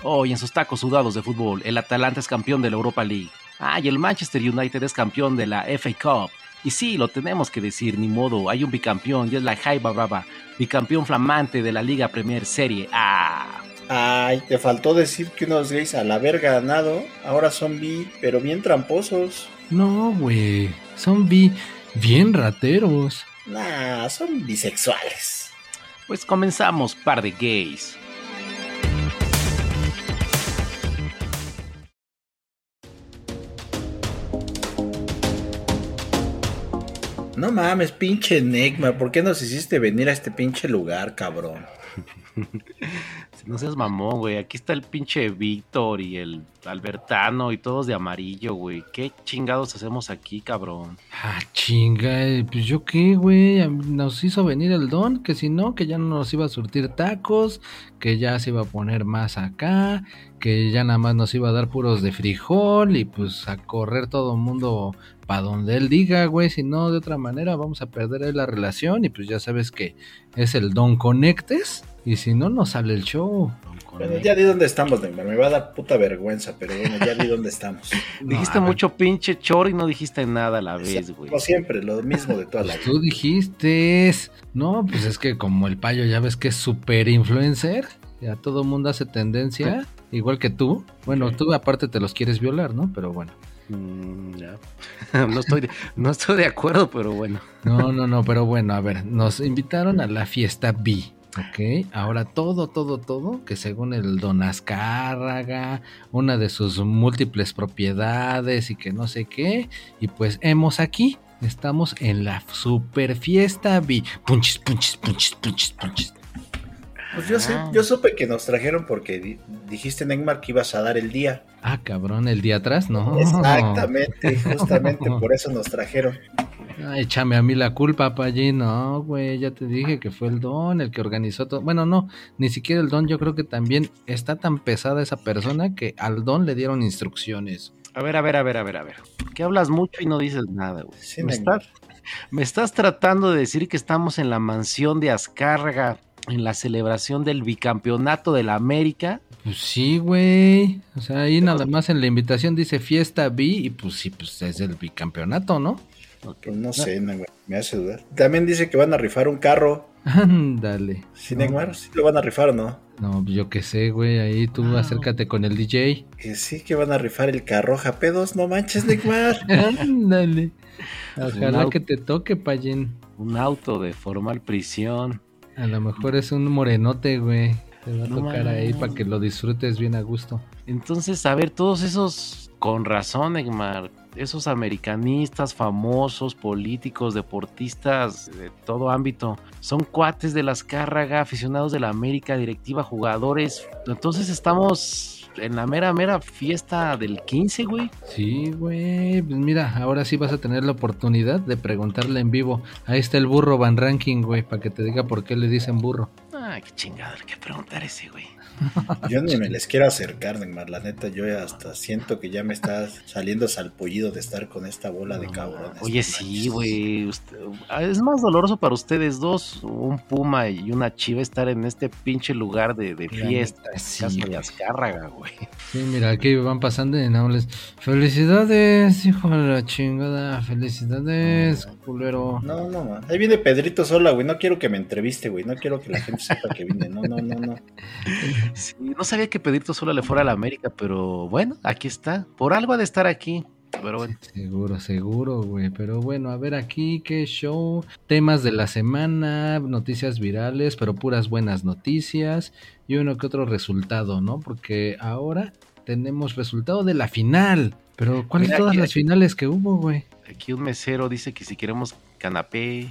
y en sus tacos sudados de fútbol, el Atalanta es campeón de la Europa League. Y el Manchester United es campeón de la FA Cup. Y sí, lo tenemos que decir, ni modo, hay un bicampeón y es la Jaiba Brava, bicampeón flamante de la Liga Premier Serie A. Ay, te faltó decir que unos gays al haber ganado, ahora son bi, pero bien tramposos. No, güey, son bien rateros. Nah, son bisexuales. Pues comenzamos, par de gays. No mames, pinche Neymar, ¿por qué nos hiciste venir a este pinche lugar, cabrón? No seas mamón, güey. Aquí está el pinche Víctor y el Albertano y todos de amarillo, güey. ¿Qué chingados hacemos aquí, cabrón? Chinga, pues yo qué, güey. Nos hizo venir el don, que si no, que ya no nos iba a surtir tacos, que ya se iba a poner más acá, que ya nada más nos iba a dar puros de frijol y pues a correr todo el mundo para donde él diga, güey. Si no, de otra manera vamos a perder ahí la relación y pues ya sabes que es el Don Conectes. Y si no, nos sale el show. Bueno, ya di dónde estamos, Neymar. Me va a dar puta vergüenza, pero bueno, ya di dónde estamos. Dijiste mucho pinche choro y no dijiste nada a la vez, güey. Como siempre, lo mismo de toda la vida. Tú dijiste. No, pues es que como el Payo ya ves que es super influencer, ya todo el mundo hace tendencia, igual que tú. Bueno, tú aparte te los quieres violar, ¿no? Pero bueno. Ya. No estoy de acuerdo, pero bueno. No, pero bueno, a ver, nos invitaron a la fiesta B. Ok, ahora todo, que según el Don Azcárraga, una de sus múltiples propiedades y que no sé qué, y pues estamos en la super fiesta B. Punches. Pues yo supe que nos trajeron porque dijiste, Neymar, que ibas a dar el día. Cabrón, el día atrás, ¿no? Exactamente, justamente por eso nos trajeron. Échame a mí la culpa, Pallín. No, güey, ya te dije que fue el Don el que organizó todo. Bueno, no, ni siquiera el Don. Yo creo que también está tan pesada esa persona que al Don le dieron instrucciones. A ver. Que hablas mucho y no dices nada, güey. Sí, me estás tratando de decir que estamos en la mansión de Azcárraga, en la celebración del bicampeonato de la América. Pues sí, güey. O sea, ahí nada más en la invitación dice fiesta B y pues sí, pues es el bicampeonato, ¿no? Okay. No sé, Neymar, me hace dudar. También dice que van a rifar un carro. Ándale. ¿Sí, Neymar? ¿Sí lo van a rifar o no? No, yo qué sé, güey. Ahí tú acércate con el DJ. Que sí, que van a rifar el carro P2, no manches, Neymar. Ándale. Ojalá que te toque, Payín. Un auto de formal prisión. A lo mejor es un morenote, güey. Te va a tocar ahí para que lo disfrutes bien a gusto. Entonces, a ver, todos esos, con razón, Neymar, esos americanistas famosos, políticos, deportistas de todo ámbito, son cuates de la Azcárraga, aficionados de la América, directiva, jugadores. Entonces estamos en la mera fiesta del 15, güey. Sí, güey, pues mira, ahora sí vas a tener la oportunidad de preguntarle en vivo. Ahí está el burro Van Ranking, güey, para que te diga por qué le dicen burro. Qué chingada, hay que preguntar ese, güey. Yo ni me les quiero acercar, Neymar, la neta, yo hasta siento que ya me está saliendo salpullido de estar con esta bola de cabrones. Oye, sí, güey, es más doloroso para ustedes dos, un puma y una chiva, estar en este pinche lugar de fiesta, sí, casa de Azcárraga, güey. Sí, mira, aquí van pasando y no les... Felicidades, hijo de la chingada, felicidades, culero. No, man. Ahí viene Pedrito Sola, güey, no quiero que me entreviste, güey, no quiero que la gente sepa que vine, no. Sí, no sabía que Pedrito Sola le fuera a la América, pero bueno, aquí está. Por algo ha de estar aquí, pero bueno. Seguro, güey. Pero bueno, a ver aquí, qué show. Temas de la semana, noticias virales, pero puras buenas noticias. Y uno que otro resultado, ¿no? Porque ahora tenemos resultado de la final. Pero ¿cuáles todas las finales que hubo, güey? Aquí un mesero dice que si queremos canapé...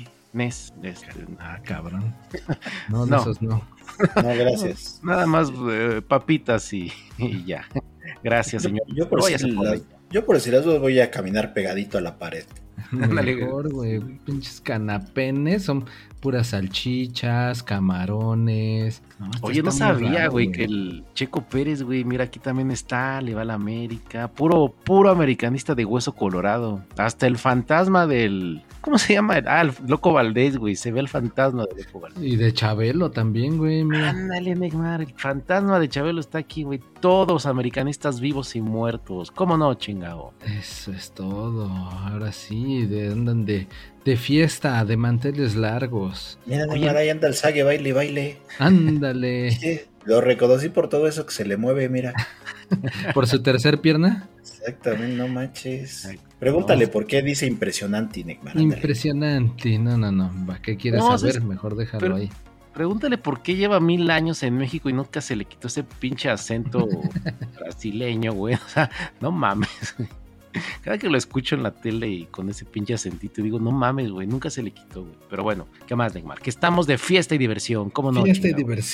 cabrón. No, esos no. No, gracias. Nada más papitas y ya. Gracias, señor. Yo por decir las dos voy a caminar pegadito a la pared. Ándale, Mejor, güey. Pinches canapenes son puras salchichas, camarones. No, Oye, no está muy sabía, raro, güey, que el Checo Pérez, güey, mira, aquí también está, le va a la América, puro americanista de hueso colorado. Hasta el fantasma del, ¿cómo se llama? El Loco Valdés, güey, se ve el fantasma de Loco Valdés. Y de Chabelo también, güey, mira. Ándale, Neymar, el fantasma de Chabelo está aquí, güey, todos americanistas vivos y muertos. ¿Cómo no, chingado? Eso es todo. Ahora sí, andan de fiesta, de manteles largos. Mira, Neymar, ahí anda el Sague, baile. Ándale. Sí, lo reconocí por todo eso que se le mueve, mira. ¿Por su tercer pierna? Exactamente, no manches. Pregúntale por qué dice impresionante, Neymar. Impresionante. No. ¿Qué quieres saber? Mejor déjalo ahí. Pregúntale por qué lleva 1000 años en México y nunca se le quitó ese pinche acento brasileño, güey. O sea, no mames, güey. Cada que lo escucho en la tele y con ese pinche acentito, digo, no mames, güey, nunca se le quitó, güey. Pero bueno, ¿qué más, Neymar? Que estamos de fiesta y diversión, ¿cómo no? Fiesta y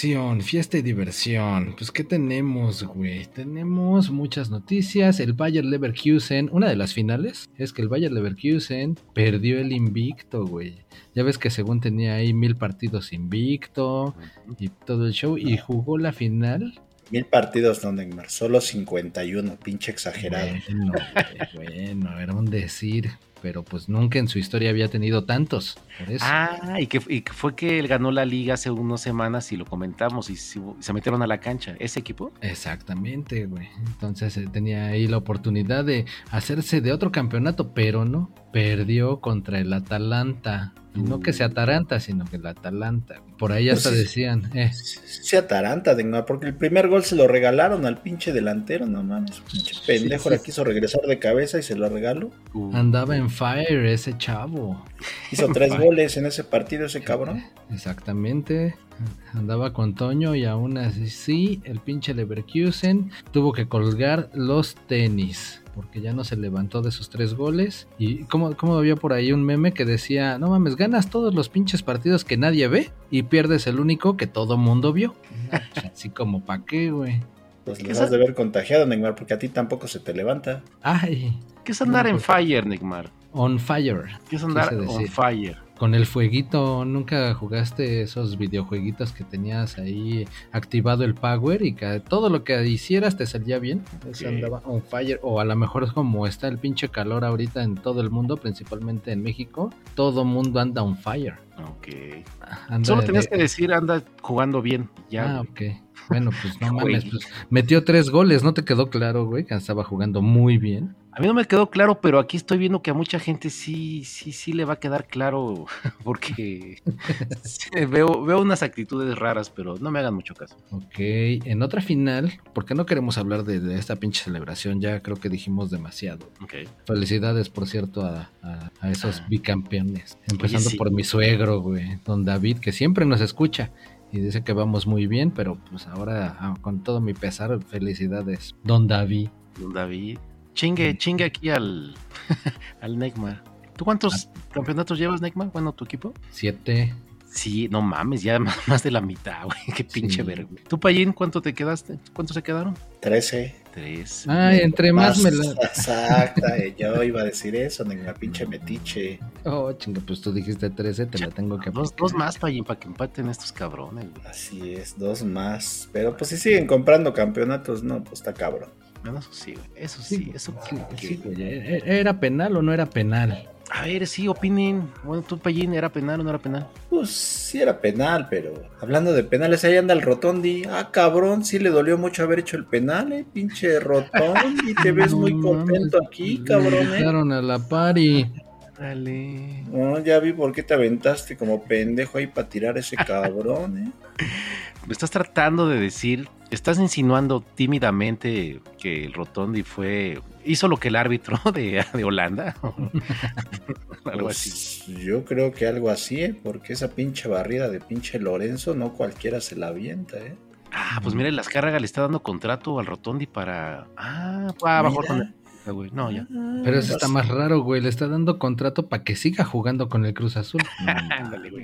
diversión. Pues, ¿qué tenemos, güey? Tenemos muchas noticias. El Bayer Leverkusen, una de las finales es que el Bayer Leverkusen perdió el invicto, güey. Ya ves que según tenía ahí 1000 partidos invicto y todo el show, y jugó la final. 1000 partidos, no, Neymar, solo 51, pinche exagerado. Bueno, era un decir, pero pues nunca en su historia había tenido tantos, por eso. Y que fue que él ganó la liga hace unas semanas y lo comentamos y se metieron a la cancha, ¿ese equipo? Exactamente, güey. Entonces tenía ahí la oportunidad de hacerse de otro campeonato, pero no, perdió contra el Atalanta. Y no que sea Atalanta, sino que el Atalanta. Por ahí hasta Pues decían, Sí, Atalanta, Neymar, porque el primer gol se lo regalaron al pinche delantero, no mames, pinche pendejo, la quiso regresar de cabeza y se lo regaló. Andaba en fire ese chavo. Hizo 3 goles en ese partido ese cabrón. Exactamente. Andaba con Toño y aún así el pinche Leverkusen tuvo que colgar los tenis porque ya no se levantó de sus 3 goles. Y como había por ahí un meme que decía, no mames, ganas todos los pinches partidos que nadie ve y pierdes el único que todo mundo vio. Así como pa' qué, güey. Pues les has de ver contagiado, Neymar, porque a ti tampoco se te levanta. Ay. ¿Qué es andar en fire, Neymar? On fire. ¿Qué es andar on fire? Con el fueguito, ¿nunca jugaste esos videojueguitos que tenías ahí activado el power y que todo lo que hicieras te salía bien? Eso andaba on fire. O a lo mejor es como está el pinche calor ahorita en todo el mundo, principalmente en México, todo mundo anda on fire. Ok. Solo tenías que decir anda jugando bien. Ya, ok. Bueno, pues no mames, pues metió 3 goles, ¿no te quedó claro, güey? Que estaba jugando muy bien. A mí no me quedó claro, pero aquí estoy viendo que a mucha gente sí le va a quedar claro, porque veo unas actitudes raras, pero no me hagan mucho caso. Ok, en otra final, porque no queremos hablar de esta pinche celebración, ya creo que dijimos demasiado. Okay. Felicidades, por cierto, a esos bicampeones. Empezando por mi suegro, güey, don David, que siempre nos escucha. Y dice que vamos muy bien, pero pues ahora con todo mi pesar, felicidades, don David. Don David. Chingue aquí al Neymar. ¿Tú cuántos campeonatos llevas, Neymar? Bueno, ¿tu equipo? 7. Sí, no mames, ya más de la mitad, güey. Qué pinche verga. ¿Tú, Payín, cuánto te quedaste? ¿Cuántos se quedaron? 13. Ay, entre más me la... Exacta, yo iba a decir eso, Neymar, pinche metiche. Oh, chinga, pues tú dijiste 13, te la tengo que aplicar. Dos más, Payín, para que empaten estos cabrones, güey. Así es, 2 más. Pero pues si siguen comprando campeonatos, no, pues está cabrón. Bueno, eso sí, güey. Eso sí. ¿Era penal o no era penal? A ver, sí, opinen. Bueno, tú, Payín, ¿era penal o no era penal? Pues sí era penal, pero hablando de penales, ahí anda el Rotondi. Ah, cabrón, sí le dolió mucho haber hecho el penal, pinche Rotondi. Te ves muy contento aquí, cabrón, Me dejaron a la pari. Dale. No, ya vi por qué te aventaste como pendejo ahí para tirar ese cabrón, Me estás tratando de decir, estás insinuando tímidamente que el Rotondi hizo lo que el árbitro de Holanda. Algo pues, así. Yo creo que algo así, porque esa pinche barrida de pinche Lorenzo no cualquiera se la avienta, Pues mira, el Azcárraga le está dando contrato al Rotondi para... abajo con el... Güey. No, ya. Pero eso está más raro, güey. Le está dando contrato para que siga jugando con el Cruz Azul. Ándale, güey.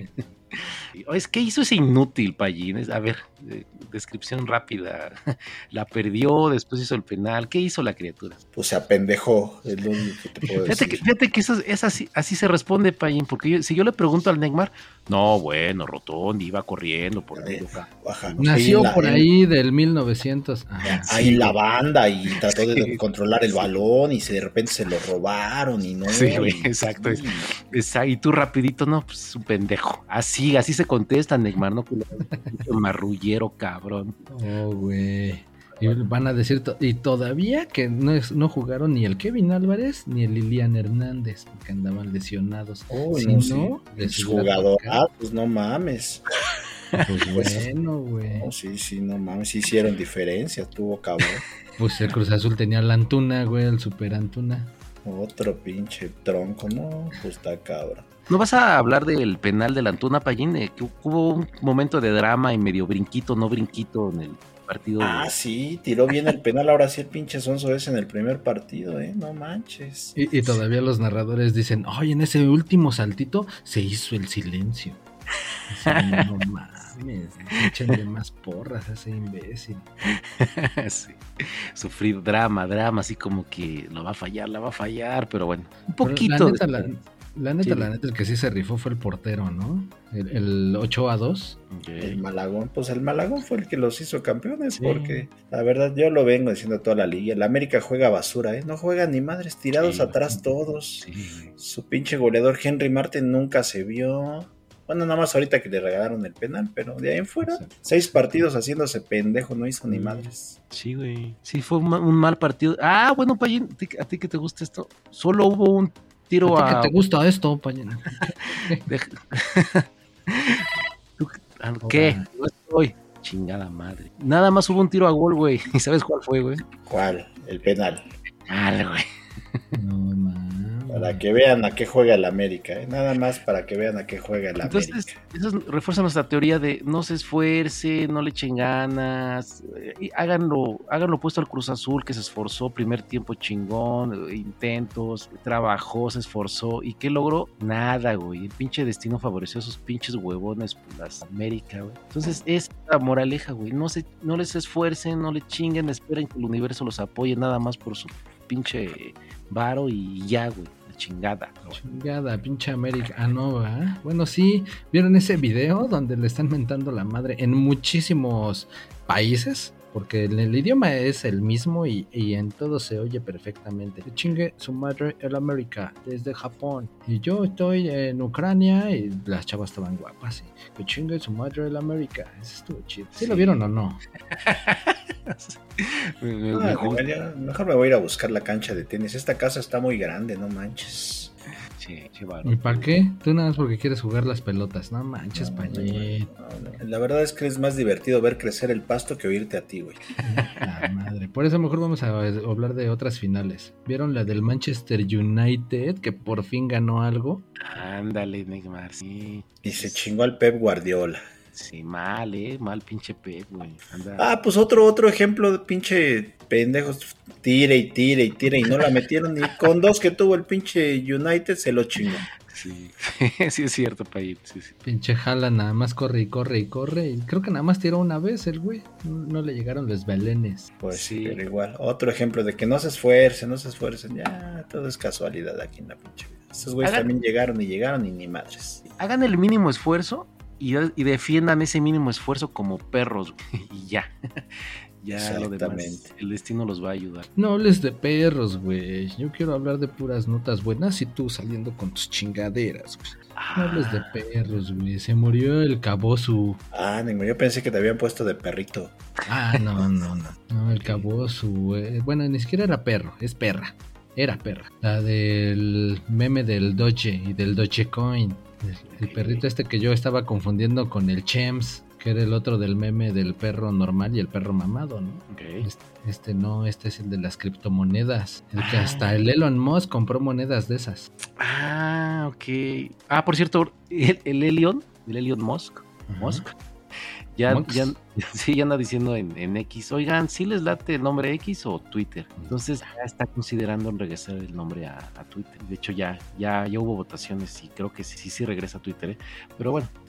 Es que hizo ese inútil, Payín. A ver, descripción rápida. La perdió, después hizo el penal. ¿Qué hizo la criatura? Pues se apendejó, es lo único que te puedo decir. Fíjate que eso es así se responde, Payín, porque si yo le pregunto al Neymar, no, bueno, Rotondi iba corriendo por medio campo. Nació por ahí del 1900. Ahí la banda y trató de controlar el balón y de repente se lo robaron y no. Sí, güey, exacto. Y tú rapidito, no, pues un pendejo. Así se contesta, Neymar, no, marrullero, cabrón. Oh, güey. Y van a decir, y todavía que no jugaron ni el Kevin Álvarez ni el Lilian Hernández, porque andaban lesionados. Les jugadorazos, no mames. Pues bueno, güey. No, sí, no mames, sí hicieron diferencia, tuvo cabrón. Pues el Cruz Azul tenía la Antuna, güey, el Super Antuna. Otro pinche tronco, no, pues está cabrón. ¿No vas a hablar del penal de la Antuna, Payín? Que hubo un momento de drama y medio brinquito, no brinquito en el partido. Sí, tiró bien el penal, ahora sí el pinche sonso ese en el primer partido, no manches. Y todavía los narradores dicen, oye, en ese último saltito se hizo el silencio. Así, no mames, échenle más porras a ese imbécil. Sí. Sufrir drama, así como que la va a fallar, pero bueno, un poquito. La neta, el que sí se rifó fue el portero, ¿no? El 8-2. Okay. El Malagón, pues el Malagón fue el que los hizo campeones, porque la verdad yo lo vengo diciendo toda la liga, el América juega basura, no juega ni madres, tirados atrás todos. Sí. Su pinche goleador Henry Martin nunca se vio. Bueno, nada más ahorita que le regalaron el penal, pero de ahí en fuera, 6 partidos haciéndose pendejo, no hizo ni madres. Sí, güey. Sí, fue un mal partido. Bueno, Payín, a ti que te gusta esto, solo hubo un tiro a... ¿A ti que te gusta esto, Payín? ¿Qué? No estoy. Chingada madre. Nada más hubo un tiro a gol, güey. ¿Y sabes cuál fue, güey? ¿Cuál? El penal. Güey. No, man. Para que vean a qué juega el América, nada más para que vean a qué juega el América. Entonces, eso refuerza nuestra teoría de no se esfuerce, no le echen ganas, háganlo puesto al Cruz Azul, que se esforzó, primer tiempo chingón, intentos, trabajó, se esforzó, ¿y qué logró? Nada, güey, el pinche destino favoreció a esos pinches huevones, las América, güey. Entonces, esa moraleja, güey, no les esfuercen, no le chinguen, esperen que el universo los apoye nada más por su pinche varo y ya, güey. Chingada, pinche América. No, ¿eh? Bueno, sí, ¿vieron ese video donde le están mentando la madre en muchísimos países? Porque el idioma es el mismo y en todo se oye perfectamente. Que chingue su madre el América desde Japón. Y yo estoy en Ucrania y las chavas estaban guapas. Y que chingue su madre el América. Eso estuvo chido. ¿Sí lo vieron o no? Mejor me voy a ir a buscar la cancha de tenis. Esta casa está muy grande, no manches. ¿Y para qué? Tú nada más porque quieres jugar las pelotas. No manches, Payet. No. La verdad es que es más divertido ver crecer el pasto que oírte a ti, güey. La madre. Por eso mejor vamos a hablar de otras finales. ¿Vieron la del Manchester United que por fin ganó algo? Ándale, Neymar, sí. Y se chingó al Pep Guardiola. Sí, mal pinche Pep, güey. Pues otro ejemplo de pinche pendejos, tire y no la metieron, ni con 2 que tuvo el pinche United se lo chingó. Sí, sí es cierto, Payet. Sí. Pinche Haaland nada más corre y creo que nada más tiró una vez el güey. No le llegaron los belenes. Pues sí, pero igual, otro ejemplo de que no se esfuercen, ya todo es casualidad aquí en la pinche vida. Estos güeyes también llegaron y ni madres. Hagan el mínimo esfuerzo y defiendan ese mínimo esfuerzo como perros, y ya. Ya lo demás, el destino los va a ayudar. No hables de perros, güey. Yo quiero hablar de puras notas buenas y tú saliendo con tus chingaderas, güey. No hables de perros, güey. Se murió el Cabosu. Yo pensé que te habían puesto de perrito. No, el Cabosu. Bueno, ni siquiera era perro, es perra. Era perra. La del meme del Doge y del Dogecoin. El perrito que yo estaba confundiendo con el Chems, que era el otro del meme del perro normal y el perro mamado, ¿no? Okay. Este es el de las criptomonedas. El que hasta el Elon Musk compró monedas de esas. Ok. Por cierto, el Elon Musk. Ya anda diciendo en X, oigan, ¿sí les late el nombre X o Twitter? Entonces ya está considerando regresar el nombre a Twitter. De hecho ya hubo votaciones y creo que sí regresa a Twitter, ¿eh? Pero bueno,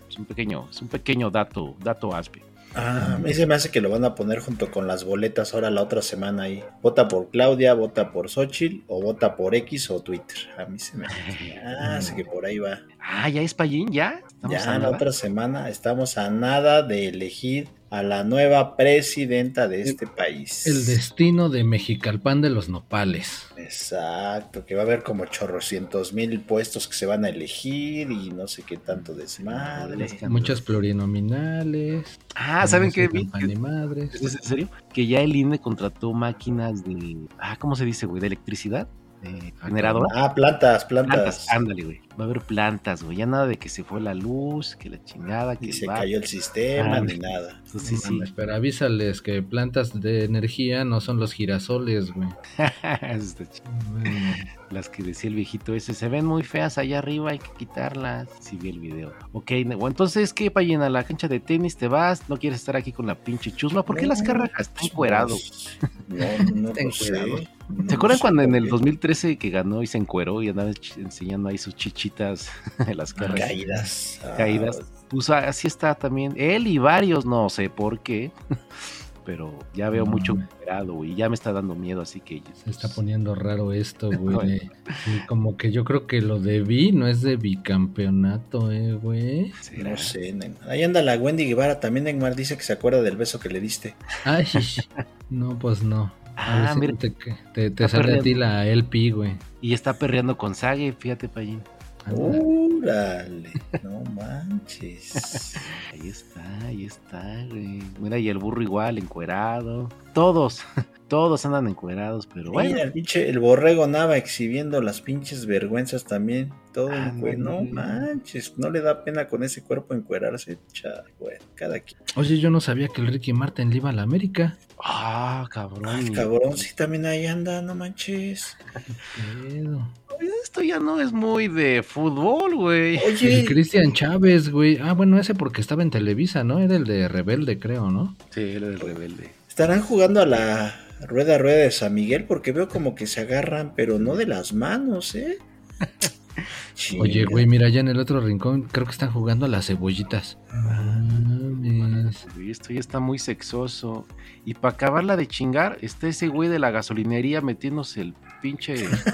Es un pequeño dato aspe. A mí se me hace que lo van a poner junto con las boletas ahora la otra semana ahí. Vota por Claudia, vota por Xochitl, o vota por X o Twitter. A mí se me hace que por ahí va. ¿Ya es Payín? ¿Ya? Ya la otra semana estamos a nada de elegir a la nueva presidenta de este país. El destino de Mexicalpan de los Nopales. Exacto, que va a haber como 800,000 puestos que se van a elegir y no sé qué tanto desmadre. Muchas plurinominales. ¿Saben qué vi? Madres. ¿Es en serio? Que ya el INE contrató máquinas de... ¿cómo se dice, güey? ¿De electricidad? ¿Generadora? Plantas. Ándale, güey. Va a haber plantas, güey. Ya nada de que se fue la luz, que la chingada, que se cayó el sistema, ni nada. Entonces, sí. Pero avísales que plantas de energía no son los girasoles, güey. Las que decía el viejito ese, se ven muy feas allá arriba, hay que quitarlas. Sí vi el video. Ok, entonces, ¿qué, Payín? ¿A la cancha de tenis te vas? ¿No quieres estar aquí con la pinche chusma? ¿Por qué las carrajas están encuerado? No sé. ¿Se acuerdan cuando en el 2013 que ganó y se encueró y andaba enseñando ahí sus chichitas en las carreras? Caídas. Pues así está también. Él y varios, no sé por qué. Pero ya veo mucho encuerado y ya me está dando miedo, así que... Se está poniendo raro esto, güey. Sí, como que yo creo que lo de bi no es de bicampeonato, güey. No sé, ahí anda la Wendy Guevara también, Neymar dice que se acuerda del beso que le diste. Ay, no, pues no. Mira, te sale a ti la LP, güey. Y está perreando con Sage, fíjate, Payín. ¡Órale! No manches. Ahí está, güey. Mira, y el burro igual, encuerado. Todos andan encuerados, pero bueno. Mira, el borrego Nava exhibiendo las pinches vergüenzas también. Todo no manches, no le da pena con ese cuerpo encuerarse, güey, cada quien. Oye, yo no sabía que el Ricky Martin le iba a la América. Cabrón. Cabrón, sí, también ahí anda, no manches. Esto ya no es muy de fútbol, güey. Oye, el Cristian Chávez, güey. Bueno, ese porque estaba en Televisa, ¿no? Era el de Rebelde, creo, ¿no? Sí, era el Rebelde. ¿Estarán jugando a la rueda de San Miguel? Porque veo como que se agarran, pero no de las manos, Oye, güey, mira, allá en el otro rincón creo que están jugando a las cebollitas. Esto ya está muy sexoso. Y para acabarla de chingar, está ese güey de la gasolinería metiéndose el pinche...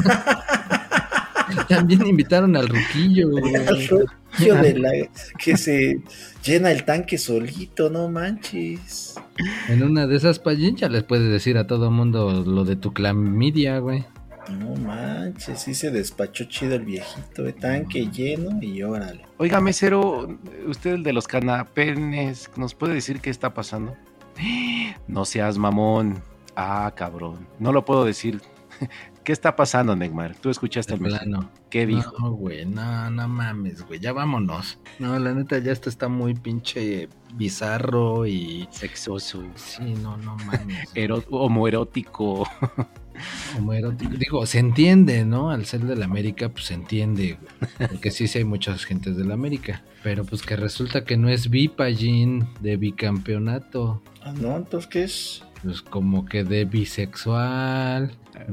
También invitaron al Ruquillo, güey. Al Ruquillo que se llena el tanque solito, no manches. En una de esas, Payín, ya les puedes decir a todo mundo lo de tu clamidia, güey. No manches, sí se despachó chido el viejito, de tanque lleno y órale. Oiga, mesero, usted el de los canapenes, ¿nos puede decir qué está pasando? No seas mamón. Cabrón, no lo puedo decir. ¿Qué está pasando, Neymar? Tú escuchaste el mensaje. ¿Qué dijo? No, güey, no mames, güey, ya vámonos. No, la neta, ya esto está muy pinche bizarro y... sexoso. Sí, no mames. Homoerótico. Digo, se entiende, ¿no? Al ser de la América, pues se entiende, güey. Porque sí hay muchas gentes de la América. Pero pues que resulta que no es Payín de bicampeonato. No, entonces, ¿qué es? Pues como que de bisexual,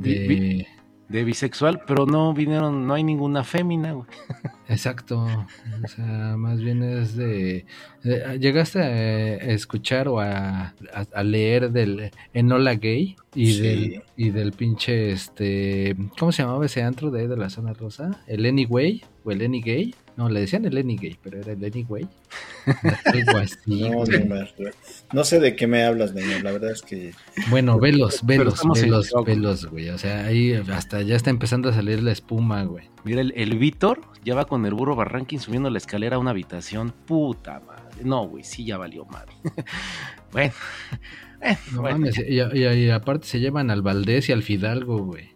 de bisexual, pero no hay ninguna fémina, güey. Exacto, o sea, más bien es ¿llegaste a escuchar o a leer del Enola Gay? Y del pinche, ¿cómo se llamaba ese antro de ahí de la zona rosa? ¿El Anyway? ¿O el Any Gay? No, le decían el Any Gay, pero era el Anyway. Algo así. No sé de qué me hablas, Neymar, la verdad es que... Bueno, velos, güey. O sea, ahí hasta ya está empezando a salir la espuma, güey. Mira, el Víctor ya va con el burro Barranquín subiendo la escalera a una habitación. Puta madre. No, güey, sí ya valió madre. Bueno. No mames, y aparte se llevan al Valdés y al Fidalgo, güey.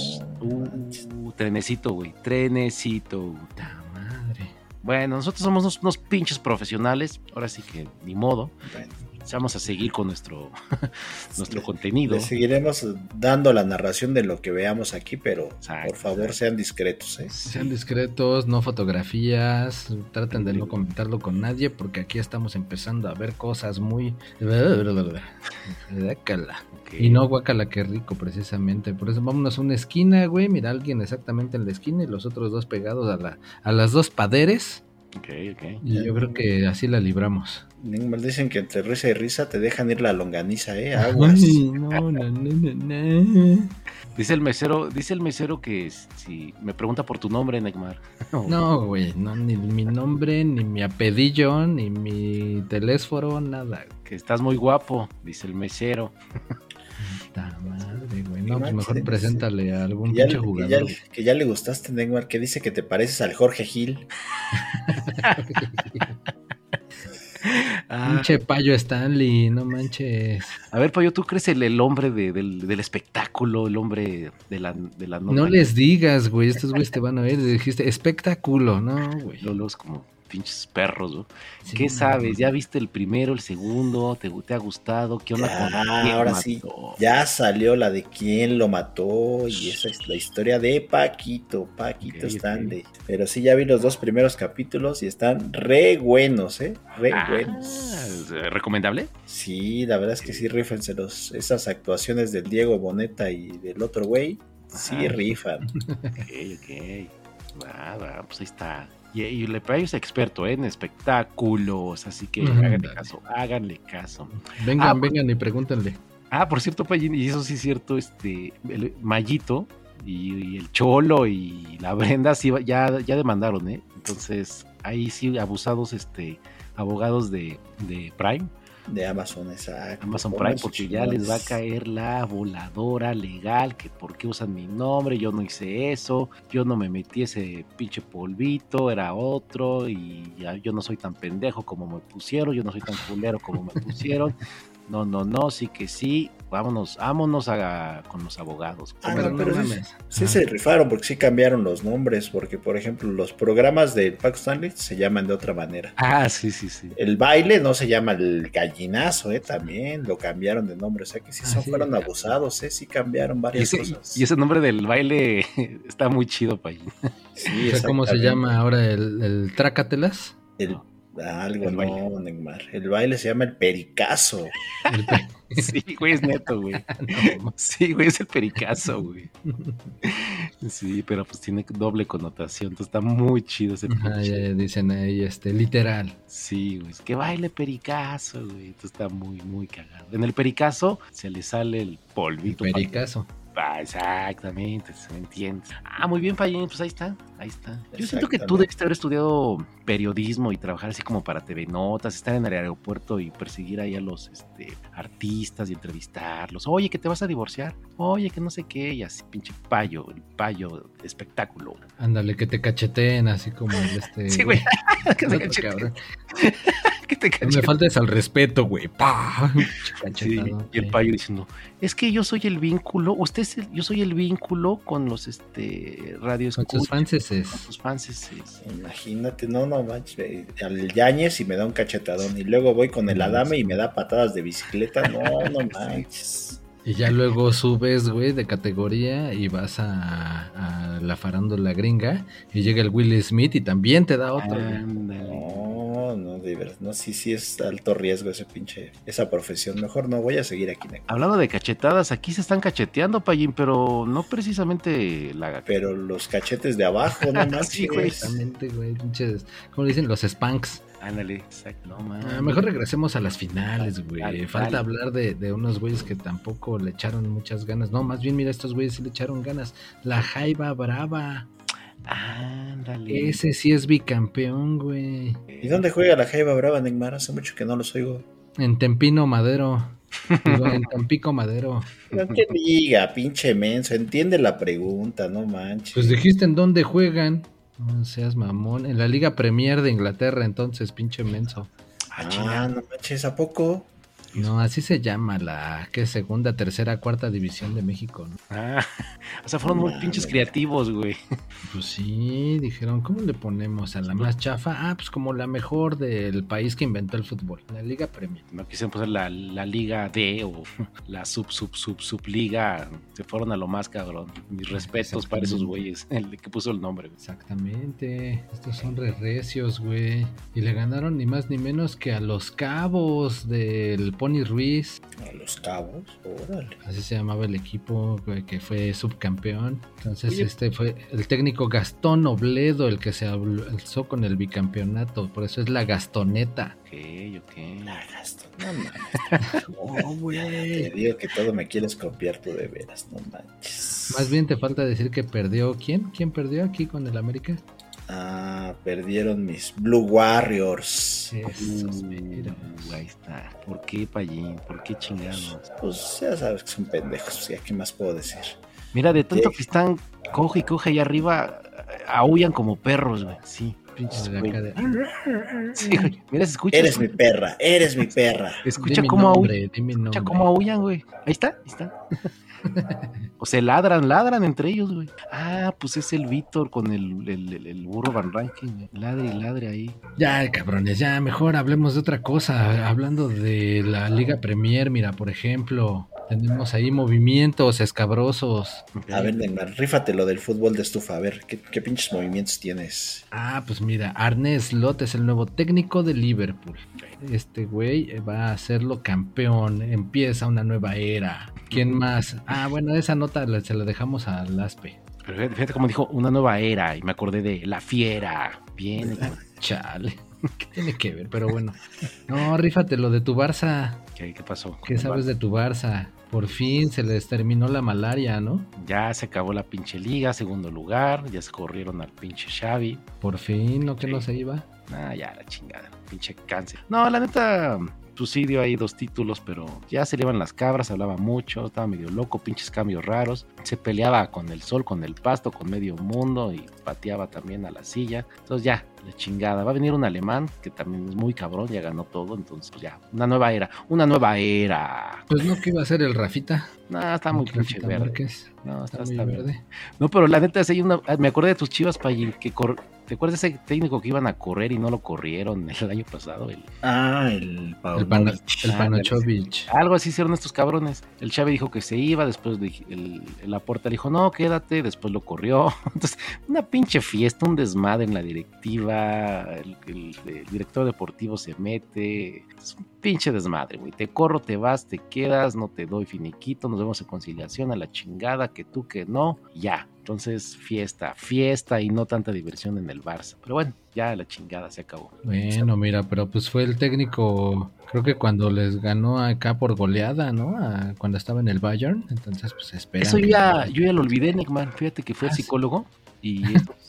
Trenecito, güey. Trenecito. Puta madre. Bueno, nosotros somos unos pinches profesionales. Ahora sí que ni modo. Bueno. Vamos a seguir con nuestro contenido. Le seguiremos dando la narración de lo que veamos aquí, pero por favor sean discretos. Sean discretos, no fotografías, traten de no comentarlo con nadie, porque aquí estamos empezando a ver cosas muy... Okay. Y no guácala, qué rico, precisamente. Por eso vámonos a una esquina, güey, mira a alguien exactamente en la esquina y los otros dos pegados a las dos paderes. Ok. Y yo creo que así la libramos. Neymar, dicen que entre risa y risa te dejan ir la longaniza, aguas. Ay, no. Dice el mesero que si me pregunta por tu nombre, Neymar. No, güey, no, ni mi nombre, ni mi apellido, ni mi teléfono, nada. Que estás muy guapo, dice el mesero. Puta madre, güey. No, pues mejor preséntale a algún ya, pinche jugador. Que ya le gustaste, Neymar, que dice que te pareces al Jorge Gil. Pinche payo Stanley, no manches. A ver, Payo, ¿tú crees el hombre del espectáculo, el hombre de la nota? No les digas, güey, estos güeyes te van a ver. Dijiste espectáculo, ¿no, güey? Lolos como pinches perros, ¿no? Sí, ¿Qué no, sabes? no. ¿Ya viste el primero, el segundo? ¿Te ha gustado? ¿Qué onda con quién Ahora mató? sí, ya salió la de quién lo mató y esa es la historia de Paquito Ok. Stanley. Pero sí, ya vi los 2 primeros capítulos y están re buenos, re buenos. ¿Recomendable? Sí, la verdad es que sí, rífenselos. Esas actuaciones del Diego Boneta y del otro güey, sí rifan. Ok. Va, pues ahí está. Y el Payo es experto en espectáculos, así que háganle caso. Vengan y pregúntenle. Por cierto, Payín, y eso sí es cierto, el Mayito y el Cholo y la Brenda sí ya demandaron, ¿eh? Entonces, ahí sí abusados abogados de Prime. De Amazon, exacto. Amazon Prime, porque ya les va a caer la voladora legal, que por qué usan mi nombre, yo no hice eso, yo no me metí ese pinche polvito, era otro, y ya yo no soy tan pendejo como me pusieron, yo no soy tan culero como me pusieron. No, sí que sí, vámonos con los abogados. Pero sí se rifaron porque sí cambiaron los nombres, porque por ejemplo los programas de Paco Stanley se llaman de otra manera. Sí. El baile no se llama el gallinazo, también lo cambiaron de nombre, o sea que sí fueron abusados, sí cambiaron varias cosas. Y ese nombre del baile está muy chido, Pay. Sí, o sea, ¿cómo se llama ahora el Trácatelas? Neymar. El baile se llama el pericazo. Sí, güey, es neto, güey. No. Sí, güey, es el pericazo, güey. Sí, pero pues tiene doble connotación, entonces está muy chido ese pinche. Ya dicen ahí, literal. Sí, güey, es que baile pericazo, güey. Entonces está muy, muy cagado. En el pericazo se le sale el polvito. El pericazo. Exactamente, se me entiende. Muy bien, Payín, pues ahí está. Yo siento que tú debiste haber estudiado periodismo y trabajar así como para TV Notas, estar en el aeropuerto y perseguir ahí a los artistas y entrevistarlos. Oye, que te vas a divorciar. Oye, que no sé qué. Y así, pinche el payo de espectáculo. Ándale, que te cacheteen así como Sí, güey. Que te cacheteen. No me faltes al respeto, güey. Sí, y el payo diciendo, es que yo soy el vínculo, yo soy el vínculo con los radios. Con tus fanses. Con tus fanses. Imagínate, no manches, al Yañez y me da un cachetadón, y luego voy con el Adame y me da patadas de bicicleta, no manches. Y ya luego subes, güey, de categoría y vas a la farándula gringa y llega el Will Smith y también te da otro. No, de verdad, no, sí es alto riesgo esa profesión. Mejor no voy a seguir aquí. Hablando de cachetadas, aquí se están cacheteando, Payín, pero no precisamente Pero los cachetes de abajo, no manches. Sí, güey. Exactamente, güey, pinches, ¿cómo dicen? Los spanks. Ándale, exacto. No, mejor regresemos a las finales, güey. Falta hablar de unos güeyes que tampoco le echaron muchas ganas. No, más bien, mira, estos güeyes sí le echaron ganas. La Jaiba Brava. Ándale. Ese sí es bicampeón, güey. ¿Y dónde juega la Jaiba Brava, Neymar? Hace mucho que no los oigo. En Tempino Madero. En Tampico Madero. No que diga, pinche menso. Entiende la pregunta, no manches. Pues dijiste en dónde juegan. No seas mamón. En la Liga Premier de Inglaterra, entonces, pinche menso. No manches, ¿a poco? No, así se llama la segunda, tercera, cuarta división de México, ¿no? O sea, fueron muy pinches creativos, güey. Pues sí, dijeron, ¿cómo le ponemos a la más chafa? Pues como la mejor del país que inventó el fútbol, la Liga Premier. No quisieron poner la Liga D o la subliga, se fueron a lo más cabrón. Mis respetos para esos güeyes, el que puso el nombre. Güey. Exactamente, estos son re recios, güey. Y le ganaron ni más ni menos que a los Cabos del Pony Ruiz. A Los Cabos, órale. Así se llamaba el equipo, güey, que fue subcampeón. Entonces, Oye, fue el técnico Gastón Obledo el que se alzó con el bicampeonato. Por eso es la Gastoneta. Ok. La Gastón, no manches. No, güey. Te digo que todo me quieres copiar tú de veras, no manches. Más bien te falta decir que perdió. ¿Quién? ¿Quién perdió aquí con el América? Perdieron mis Blue Warriors. Esos meros. Ahí está. ¿Por qué, Payín? ¿Por qué chingados? Pues ya sabes que son pendejos, ya qué más puedo decir. Mira, de tanto ¿Qué? que están coge y coge allá arriba, aúllan como perros, güey. Sí, pinches De güey. acá de- Sí, güey. Mira, se escucha. Eres mi perra, eres mi perra. Escucha Di mi cómo nombre, aúllan. di mi Escucha nombre. cómo aúllan, güey. Ahí está. O se ladran entre ellos, güey. Ah, pues es el Víctor con el burro Van Ranking, güey. Ladre y ladre ahí. Ya, cabrones, ya mejor hablemos de otra cosa. Hablando de la Liga Premier, mira, por ejemplo, tenemos ahí movimientos escabrosos. A ver, Neymar, rífate lo del fútbol de estufa. A ver, ¿qué pinches movimientos tienes? Ah, pues mira, Arne Slot es el nuevo técnico de Liverpool. Este güey va a hacerlo campeón. Empieza una nueva era. ¿Quién más? Ah, bueno, esa nota se la dejamos al Aspe. Pero fíjate cómo dijo una nueva era y me acordé de La Fiera. Bien, güey. Chale. ¿Qué tiene que ver? Pero bueno. No, rífate lo de tu Barça. ¿Qué pasó? ¿Qué sabes de tu Barça? Por fin se les terminó la malaria, ¿no? Ya se acabó la pinche liga, segundo lugar, ya se corrieron al pinche Xavi. Por fin, ¿no que Sí. no se iba? Ah, ya la chingada, pinche cáncer. No, la neta, pues sí dio ahí 2 títulos, pero ya se le iban las cabras, hablaba mucho, estaba medio loco, pinches cambios raros. Se peleaba con el sol, con el pasto, con medio mundo y pateaba también a la silla. Entonces ya, la chingada. Va a venir un alemán que también es muy cabrón, ya ganó todo, entonces pues ya, una nueva era. Pues no, que iba a ser el Rafita. No, está muy pinche Rafita verde. Márquez. No, Está está muy verde. verde. No, pero la neta, sí hay una. Me acordé de tus Chivas, Payín, ¿te acuerdas de ese técnico que iban a correr y no lo corrieron el año pasado? El El Paunovic. Panochovich. Algo así hicieron estos cabrones. El Xavi dijo que se iba, después el Laporta dijo, no, quédate, después lo corrió. Entonces, una pinche fiesta, un desmadre en la directiva, el director deportivo se mete. Es un pinche desmadre, güey. Te corro, te vas, te quedas, no te doy finiquito, nos vemos en conciliación, a la chingada, que tú, que no, ya. Entonces, fiesta y no tanta diversión en el Barça. Pero bueno, ya la chingada se acabó. Bueno, mira, pero pues fue el técnico, creo que cuando les ganó acá por goleada, ¿no? Cuando estaba en el Bayern, entonces pues esperan. Eso yo ya lo olvidé, Neckman. Fíjate que fue el Sí. psicólogo y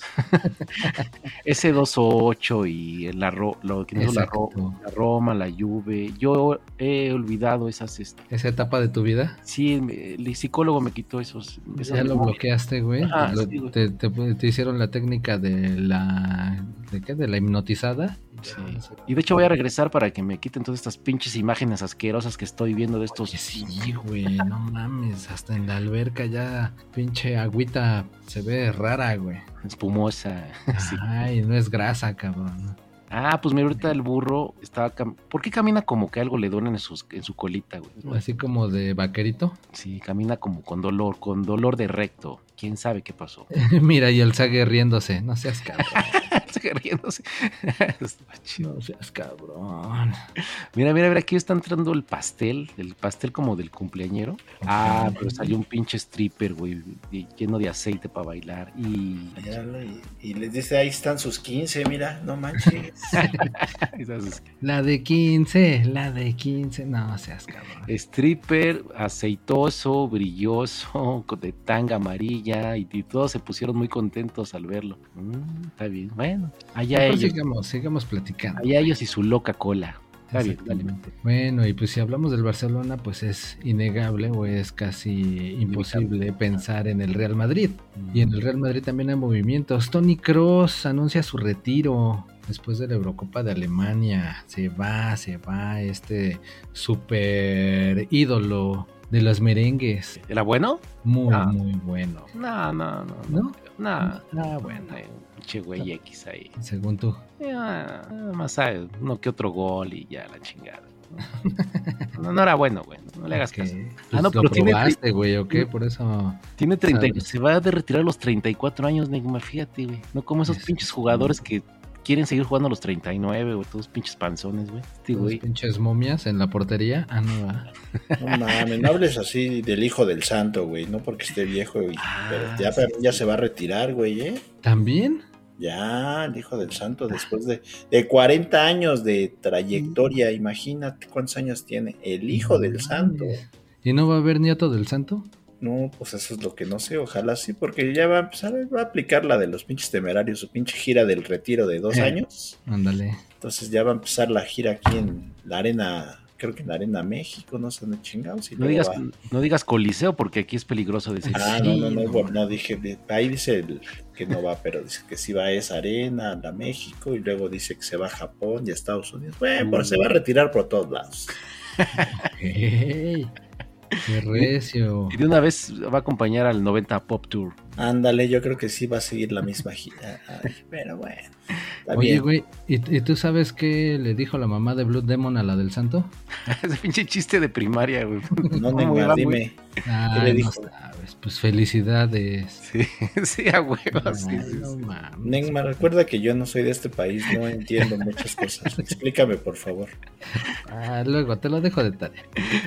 ese 2-8 y lo que hizo Exacto. la Roma, la Juve. Yo he olvidado esas. Esa etapa de tu vida. Sí, el psicólogo me quitó esas Ya lo memorias. bloqueaste, güey. Ajá, sí, güey. Te hicieron la técnica de la... ¿De qué? De la hipnotizada. Sí. Y de hecho voy a regresar para que me quiten todas estas pinches imágenes asquerosas que estoy viendo de estos. Oye, sí, güey, no mames. Hasta en la alberca ya pinche agüita se ve rara, güey. Espumosa. Sí. Ay, no es grasa, cabrón. Ah, pues mira, ahorita el burro estaba... ¿Por qué camina como que algo le duele en su colita, güey? Así como de vaquerito. Sí, camina como con dolor de recto. ¿Quién sabe qué pasó? Mira, y el Sague riéndose. No seas cabrón. Sigue riéndose. Está chido. No seas cabrón. Mira, aquí está entrando el pastel como del cumpleañero. Ah, pero salió un pinche stripper, güey, lleno de aceite para bailar. Y les dice, ahí están sus 15, mira, no manches. La de 15. No seas cabrón. Stripper, aceitoso, brilloso, de tanga amarilla, y todos se pusieron muy contentos al verlo. Está bien, bueno, allá Mejor ellos. sigamos platicando. Allá ellos y su loca cola. Está bien, dale. Exactamente. Bueno, y pues si hablamos del Barcelona, pues es innegable o es casi imposible pensar en el Real Madrid. Y en el Real Madrid también hay movimientos. Toni Kroos anuncia su retiro después de la Eurocopa de Alemania. Se va este super ídolo de los merengues. ¿Era bueno? Muy bueno. No. ¿No? No, bueno. Pinche güey X ahí. Según tú. Nada más sabe, uno que otro gol y ya la chingada. No era bueno, güey. No le hagas Ok. caso. Pues no, lo pero probaste, güey, ¿o qué? Por eso... Tiene 30, ¿Sabes? se va a retirar a los 34 años, Neymar, fíjate, güey. No como esos pinches jugadores que quieren seguir jugando a los 39, güey, todos pinches panzones, güey. Todos pinches momias en la portería. No va. No mames, no hables así del hijo del santo, güey, no porque esté viejo, güey, pero ya se va a retirar, güey, ¿También? Ya, el hijo del santo, después de 40 años de trayectoria, imagínate cuántos años tiene el hijo del santo. ¿Y no va a haber nieto del santo? No, pues eso es lo que no sé, ojalá sí, porque ya va a empezar, va a aplicar la de los pinches temerarios, su pinche gira del retiro de 2 años. Ándale. Entonces ya va a empezar la gira aquí en la arena, creo que en la Arena México, no sé dónde chingados. No digas Coliseo porque aquí es peligroso decir. No dije, ahí dice que no va, pero dice que sí va a esa arena, a México, y luego dice que se va a Japón y a Estados Unidos. Bueno, pero se va a retirar por todos lados. Hey, qué recio. Y de una vez va a acompañar al 90 Pop Tour. Ándale, yo creo que sí va a seguir la misma gira. Ay, pero bueno. Oye, güey, ¿y tú sabes qué le dijo la mamá de Blood Demon a la del santo? Ese pinche chiste de primaria, güey. No, Neymar, dime. ¿Qué le dijo? No sabes, pues felicidades. Sí, a huevos. Sí. No mames. Neymar, recuerda que yo no soy de este país, no entiendo muchas cosas. Explícame, por favor. Luego te lo dejo de tarea.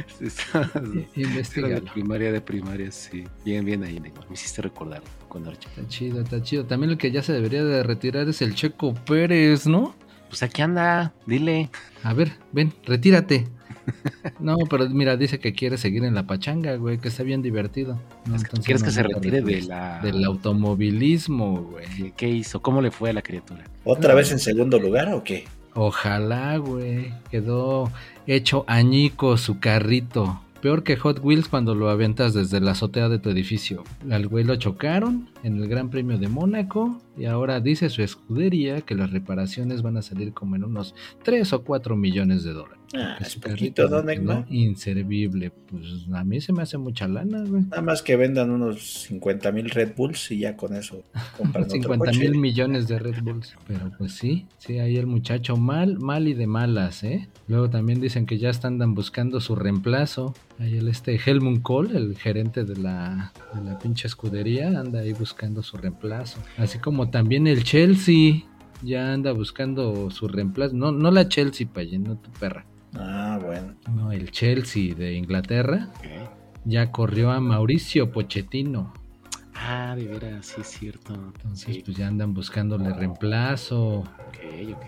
Investígalo. De primaria, sí. Bien ahí, Neymar. Me hiciste recordar cuando era chico. Está chido. También el que ya se debería de retirar es el Checo Pérez, ¿no? Pues aquí anda, dile. A ver, ven, retírate. No, pero mira, dice que quiere seguir en la pachanga, güey, que está bien divertido. No, ¿Quieres que se retire del automovilismo, güey? ¿Qué hizo? ¿Cómo le fue a la criatura? ¿Otra vez en segundo lugar o qué? Ojalá, güey. Quedó hecho añico su carrito. Peor que Hot Wheels cuando lo aventas desde la azotea de tu edificio. Al güey lo chocaron en el Gran Premio de Mónaco y ahora dice su escudería que las reparaciones van a salir como en unos 3 o 4 millones de dólares. Es poquito, ¿no, Neymar? Inservible. Pues a mí se me hace mucha lana, güey. Nada más que vendan unos 50,000 Red Bulls y ya con eso compran 50,000 millones de Red Bulls. Pero pues sí, ahí el muchacho mal y de malas, ¿eh? Luego también dicen que ya andan buscando su reemplazo. Ahí Helmut Kohl, el gerente de la pinche escudería, anda ahí buscando su reemplazo. Así como también el Chelsea ya anda buscando su reemplazo. No la Chelsea, Payen, no tu perra. Ah, bueno. No, el Chelsea de Inglaterra ya corrió a Mauricio Pochettino. Ah, de veras, sí es cierto. Entonces, pues ya andan buscándole reemplazo. Ok.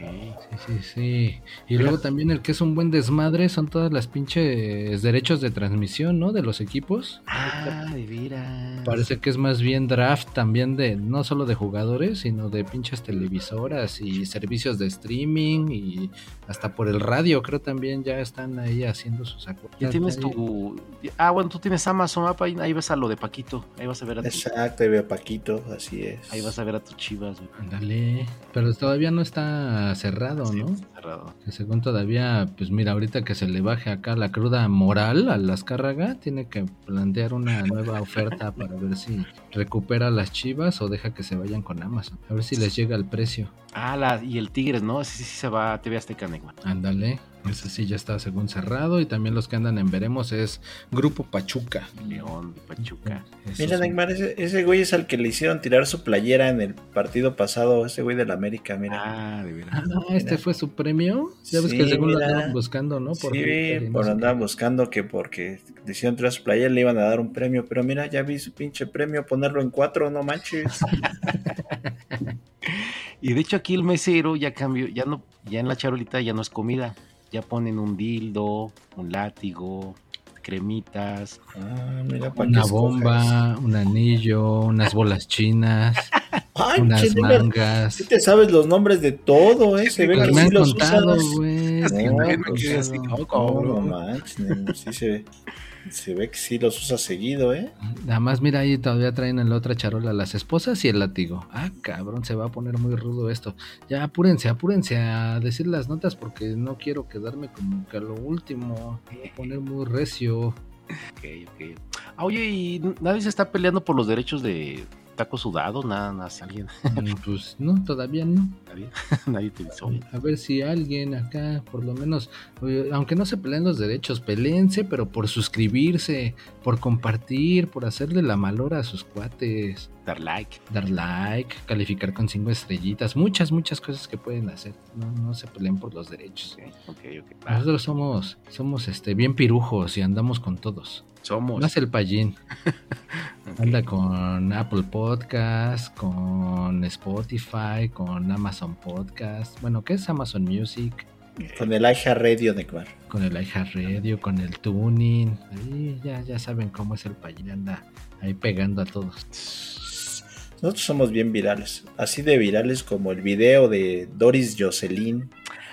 Sí. Y luego también el que es un buen desmadre son todas las pinches derechos de transmisión, ¿no? De los equipos. Ah, de veras. Parece que es más bien draft también no solo de jugadores, sino de pinches televisoras y servicios de streaming y hasta por el radio, creo también ya están ahí haciendo sus acuerdos. Ya tienes bueno, tú tienes Amazon, ahí ves a lo de Paquito, ahí vas a ver a Exacto, ahí veo a Paquito, así es. Ahí vas a ver a tus Chivas, güey. Ándale, pero todavía no está cerrado, sí, ¿no? Está cerrado. Que según todavía, pues mira, ahorita que se le baje acá la cruda moral a Azcárraga, tiene que plantear una nueva oferta para ver si recupera a las Chivas o deja que se vayan con Amazon. A ver si les llega el precio. Y el Tigres, ¿no? Ese sí se va a TV Azteca, Neymar. Ándale, ese sí ya está según cerrado. Y también los que andan en veremos es Grupo Pachuca. León de Pachuca. Mira, Neymar, ese güey es al que le hicieron tirar su playera en el partido pasado, ese güey del América, mira. Ah, de veras. ¿Este fue su premio? Ya ves que según lo andaban buscando, ¿no? Andaban buscando que porque le hicieron tirar su playera le iban a dar un premio, pero mira, ya vi su pinche premio, ponerlo en 4, no manches. Y de hecho aquí el mesero ya cambió, ya en la charolita ya no es comida, ya ponen un dildo, un látigo, cremitas, mira, una bomba, un anillo, unas bolas chinas, unas mangas. Sí te sabes los nombres de todo, ¿eh? Se ve que sí los contado, usas. Güey. No manches, se ve que sí los usas seguido, ¿eh? Nada más mira, ahí todavía traen en la otra charola las esposas y el látigo. Cabrón, se va a poner muy rudo esto. Ya apúrense a decir las notas porque no quiero quedarme como que a lo último. Va a poner muy recio. Ok. Oye, ¿y nadie se está peleando por los derechos de taco sudado, nada, alguien. Pues no, todavía no. Nadie te dice. A ver si alguien acá, por lo menos, aunque no se peleen los derechos, peleense, pero por suscribirse, por compartir, por hacerle la malora a sus cuates. Dar like, calificar con 5 estrellitas, muchas cosas que pueden hacer. No se peleen por los derechos. Okay. Nosotros somos bien pirujos y andamos con todos. Somos. Más el Payín. Okay. Anda con Apple Podcast, con Spotify, con Amazon Podcast. Bueno, ¿qué es Amazon Music? Con el iHeartRadio, Neymar. Con el iHeartRadio, con el Tuning. Ahí ya saben cómo es el Payín. Anda ahí pegando a todos. Nosotros somos bien virales. Así de virales como el video de Doris Jocelyn.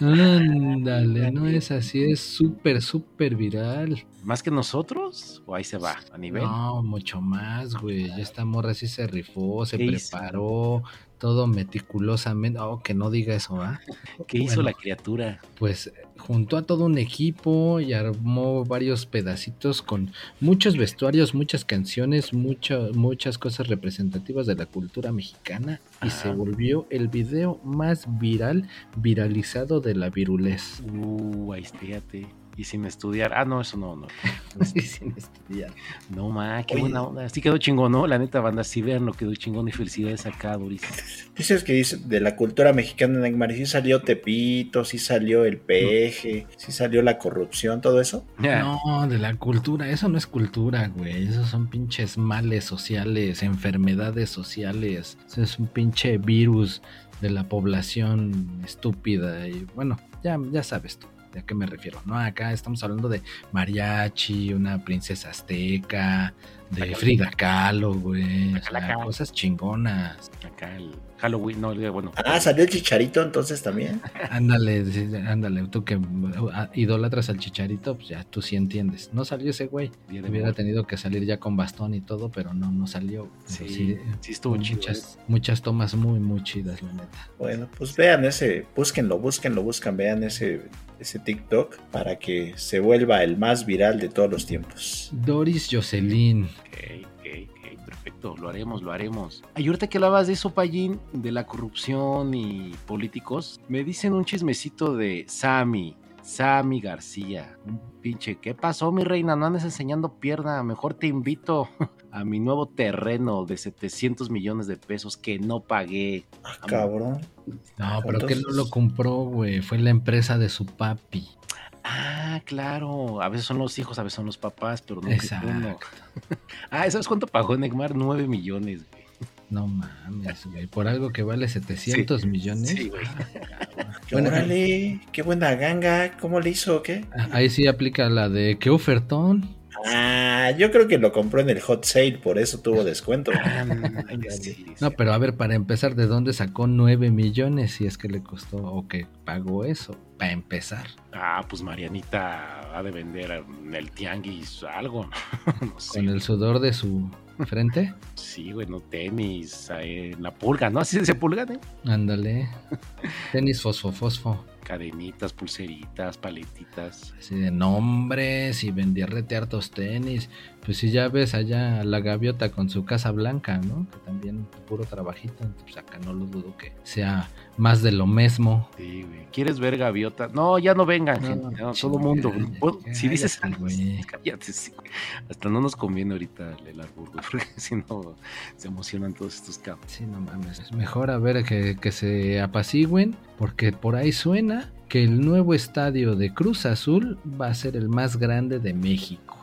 Ándale, no es así, es súper viral. ¿Más que nosotros? ¿O ahí se va a nivel? No, mucho más, güey. Esta morra sí se rifó, se preparó, todo meticulosamente. Oh, que no diga eso, ¿ah? ¿Qué hizo la criatura? Pues juntó a todo un equipo y armó varios pedacitos con muchos vestuarios, muchas canciones, muchas cosas representativas de la cultura mexicana y se volvió el video más viralizado de la virulez. Ahí estéate. Y sin estudiar. No, eso no. Sí, sin estudiar. No, qué buena onda. Sí quedó chingón, ¿no? La neta, banda, sí vean lo quedó chingón y felicidades acá, Doris. Dices que dice de la cultura mexicana, Neymar, sí salió Tepito, sí salió el peje, sí salió la corrupción, todo eso. No, de la cultura, eso no es cultura, güey. Esos son pinches males sociales, enfermedades sociales. Eso es un pinche virus de la población estúpida. Y bueno, ya sabes tú. ¿A qué me refiero? No, acá estamos hablando de mariachi, una princesa azteca, de Frida Kahlo, güey. O sea, cosas chingonas. Acá el Halloween, no, bueno. Salió el Chicharito entonces también. Ándale, tú que idolatras al Chicharito, pues ya tú sí entiendes. No salió ese güey. Hubiera tenido que salir ya con bastón y todo, pero no salió. Sí estuvo chido. Muchas tomas muy chidas, la neta. Bueno, pues vean buscan, vean ese TikTok para que se vuelva el más viral de todos los tiempos. Doris Jocelyn. Ok, perfecto, lo haremos. Y ahorita que hablabas de eso, Payín, de la corrupción y políticos, me dicen un chismecito de Sammy García, un pinche, ¿qué pasó, mi reina? No andes enseñando pierna, mejor te invito a mi nuevo terreno de 700 millones de pesos que no pagué. Cabrón. No, pero que no lo compró, güey, fue la empresa de su papi. Claro, a veces son los hijos, a veces son los papás, pero no. Exacto. ¿Sabes cuánto pagó Neymar? 9 millones, güey. No mames, güey, por algo que vale 700 millones. Sí, güey. Bueno, órale, qué buena ganga, ¿cómo le hizo o qué? Ahí sí aplica la de qué ofertón. Yo creo que lo compró en el hot sale, por eso tuvo descuento. No, pero a ver, para empezar, ¿de dónde sacó 9 millones si es que le costó o que pagó eso? Para empezar. Pues Marianita ha de vender en el tianguis algo. No sé. Con el sudor de su frente. Sí, güey, no, tenis, la pulga, ¿no? Así se pulga, ¿eh? Ándale. Tenis fosfo. Cadenitas, pulseritas, paletitas. Así de nombres y vendía rete hartos tenis. Pues si ya ves allá la gaviota con su Casa Blanca, ¿no? Que también puro trabajito. Pues acá no lo dudo que sea más de lo mismo. Sí, güey. ¿Quieres ver gaviota? No, ya no vengan, gente. No, todo mundo. Si dices algo, cállate, sí, güey. Hasta no nos conviene ahorita el árbol, güey, porque si no se emocionan todos estos cabos. Sí, no mames. Es mejor a ver que se apacigüen, porque por ahí suena que el nuevo estadio de Cruz Azul va a ser el más grande de México.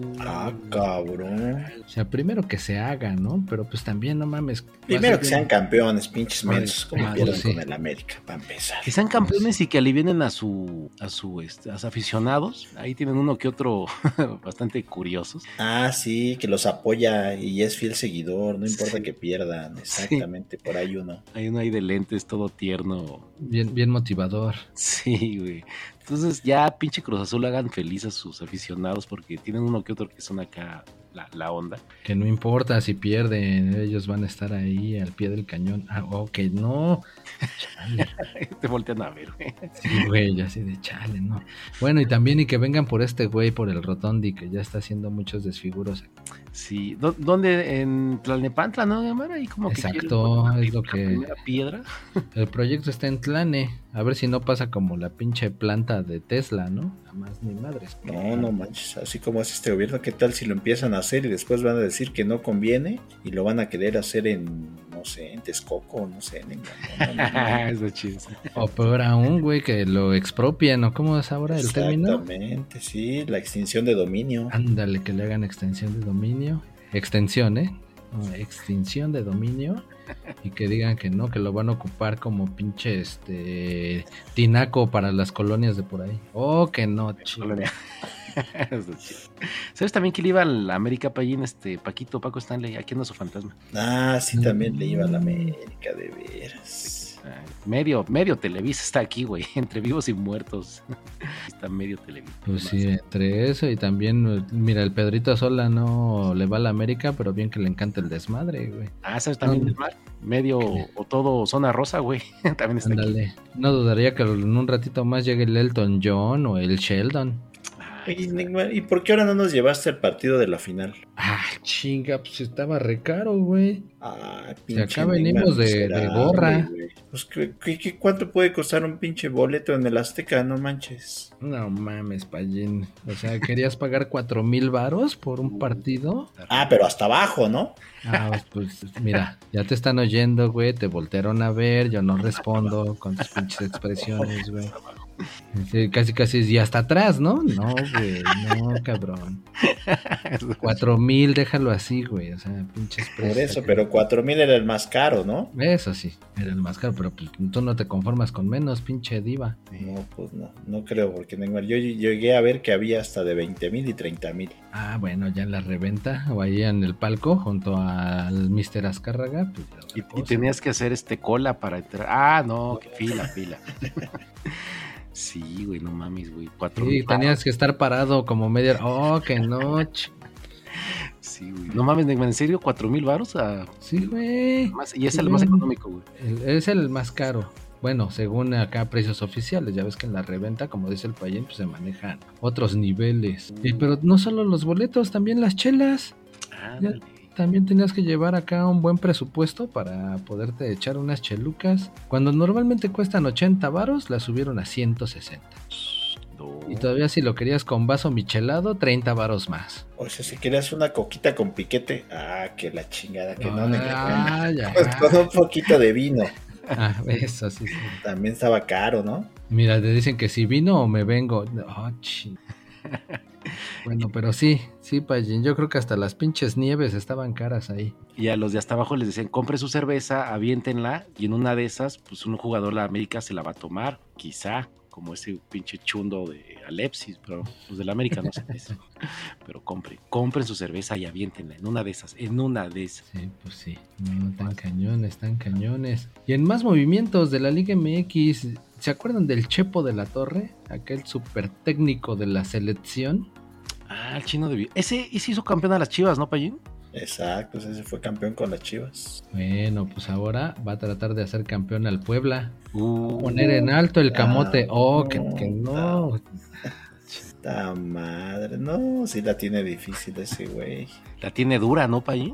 Cabrón. O sea, primero que se haga, ¿no? Pero pues también, no mames. Primero que sean campeones, pinches mensos, como pierdan con el América, para empezar. Que sean campeones y que alivienen a sus aficionados. Ahí tienen uno que otro bastante curiosos. Sí, que los apoya y es fiel seguidor, no importa que pierdan, exactamente, por ahí uno. Hay uno ahí de lentes, todo tierno. Bien motivador. Sí, güey. Entonces ya pinche Cruz Azul hagan feliz a sus aficionados porque tienen uno que otro que son acá la onda. Que no importa si pierden, ellos van a estar ahí al pie del cañón. Que no. Chale. Te voltean a ver, güey. Sí, güey, así de chale, ¿no? Bueno, y también que vengan por este güey, por el Rotondi, que ya está haciendo muchos desfiguros. Sí, ¿dónde? En Tlalnepantla, ¿no, Gamara? Ahí como exacto, que es lo que... primera piedra. El proyecto está en Tlane, a ver si no pasa como la pinche planta de Tesla, ¿no? Nada más ni madres. No manches, así como es este gobierno, ¿qué tal si lo empiezan a hacer y después van a decir que no conviene y lo van a querer hacer en, no sé, en Texcoco, no sé, Eso es chido. O peor aún, güey, que lo expropien, ¿o cómo es ahora el término? Exactamente, sí, la extinción de dominio. Ándale, que le hagan extensión de dominio. Extensión, No, extinción de dominio. Y que digan que no, que lo van a ocupar como pinche tinaco para las colonias de por ahí. Que no, chido. ¿Sabes también que le iba a la América Payín, Paco Stanley? Aquí anda su fantasma. Sí, también le iba a la América, de veras. Medio Televisa está aquí, güey, entre vivos y muertos. Está medio Televisa. Pues sí, entre eso y también, mira, el Pedrito Sola no le va a la América, pero bien que le encanta el desmadre, güey. ¿Sabes también desmadre? Medio o todo zona rosa, güey. También está Ándale. aquí. No dudaría que en un ratito más llegue el Elton John o el Sheldon. ¿Y por qué ahora no nos llevaste al partido de la final? Chinga, pues estaba re caro, güey. Pinche. Si acá venimos de gorra. Güey. Pues, ¿cuánto puede costar un pinche boleto en el Azteca? No manches. No mames, Payín. O sea, ¿querías pagar 4,000 varos por un partido? Pero hasta abajo, ¿no? Pues mira, ya te están oyendo, güey. Te voltearon a ver, yo no respondo con tus pinches expresiones, güey. Sí, casi y hasta atrás, ¿no? No, güey, no, cabrón. 4,000, déjalo así, güey. O sea, pinches precios. Por eso, pero 4,000 era el más caro, ¿no? Eso sí, era el más caro, pero pues, tú no te conformas con menos, pinche diva. No, pues no creo, porque yo llegué a ver que había hasta de 20,000 y 30,000. Bueno, ya en la reventa o ahí en el palco junto al Mr. Azcárraga. Pues, y tenías que hacer cola para entrar. No, que fila. Sí, güey, no mames, güey. 4,000. Sí, tenías que estar parado como media. Que noche. Sí, güey. No mames, ¿en serio? ¿4,000 varos? Sí, güey. Y es el más económico, güey. Es el más caro. Bueno, según acá precios oficiales, ya ves que en la reventa, como dice el Payín, pues se manejan otros niveles. Pero no solo los boletos, también las chelas. También tenías que llevar acá un buen presupuesto para poderte echar unas chelucas. Cuando normalmente cuestan 80 varos, las subieron a 160. Y todavía si lo querías con vaso michelado, 30 varos más. O sea, si querías una coquita con piquete, que la chingada, que ya. Pues con un poquito de vino. Eso sí. También estaba caro, ¿no? Mira, te dicen que si vino o me vengo. Bueno, pero sí, Payín, yo creo que hasta las pinches nieves estaban caras ahí. Y a los de hasta abajo les decían, compre su cerveza, aviéntenla, y en una de esas, pues un jugador de la América se la va a tomar, quizá, como ese pinche chundo de Alepsis, pero los de la América no sé eso. Pero compren su cerveza y aviéntenla en una de esas. Sí, pues sí, no, tan cañones. Y en más movimientos de la Liga MX, ¿se acuerdan del Chepo de la Torre? Aquel super técnico de la selección. El chino de... Ese hizo campeón a las Chivas, ¿no, Payín? Exacto, ese fue campeón con las Chivas. Bueno, pues ahora va a tratar de hacer campeón al Puebla. Poner en alto el camote. Que no. Esta madre. No, sí la tiene difícil ese güey. La tiene dura, ¿no, Payín?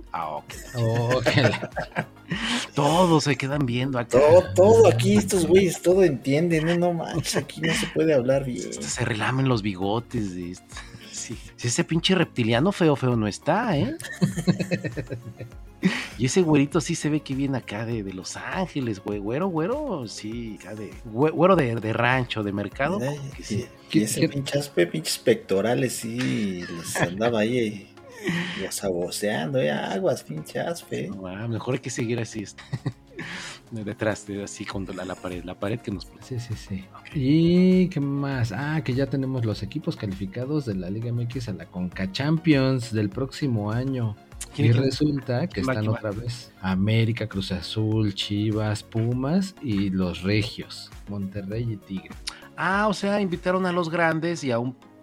Todos se quedan viendo acá. Todo aquí, estos güeyes, todo entienden. No manches, aquí no se puede hablar bien. Se relamen los bigotes de esto. Sí. Si ese pinche reptiliano feo no está, ¿eh? Y ese güerito sí se ve que viene acá de Los Ángeles, güey. Güero, sí, acá güero de rancho, de mercado. Y ese pinches pectorales, sí, les andaba ahí saboseando, aguas, pinche aspe. No, mejor hay que seguir así, detrás, así contra la pared que nos... Sí. Okay. ¿Y qué más? Que ya tenemos los equipos calificados de la Liga MX a la Conca Champions del próximo año. Y resulta que están otra vez América, Cruz Azul, Chivas, Pumas y los Regios, Monterrey y Tigre. O sea, invitaron a los grandes y a un